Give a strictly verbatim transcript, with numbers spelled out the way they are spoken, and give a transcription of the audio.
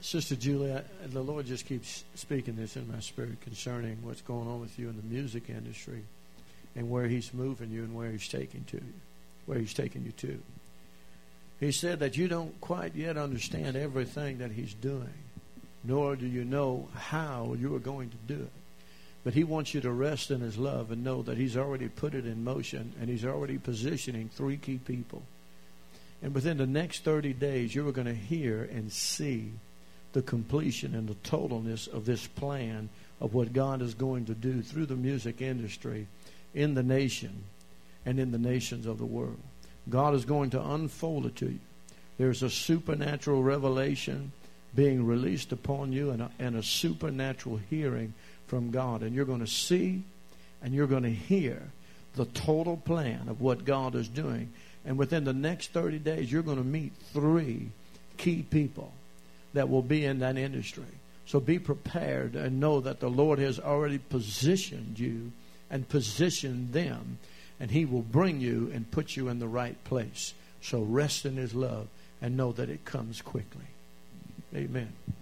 Sister Julia, the Lord just keeps speaking this in my spirit concerning what's going on with you in the music industry and where He's moving you and where He's taking to you, where He's taking you to. He said that you don't quite yet understand everything that He's doing, nor do you know how you are going to do it. But He wants you to rest in His love and know that He's already put it in motion and He's already positioning three key people. And within the next thirty days, you are going to hear and see the completion and the totalness of this plan of what God is going to do through the music industry in the nation and in the nations of the world. God is going to unfold it to you. There's a supernatural revelation being released upon you and a, and a supernatural hearing from God. And you're going to see and you're going to hear the total plan of what God is doing. And within the next thirty days, you're going to meet three key people that will be in that industry. So be prepared and know that the Lord has already positioned you and positioned them. And He will bring you and put you in the right place. So rest in His love and know that it comes quickly. Amen.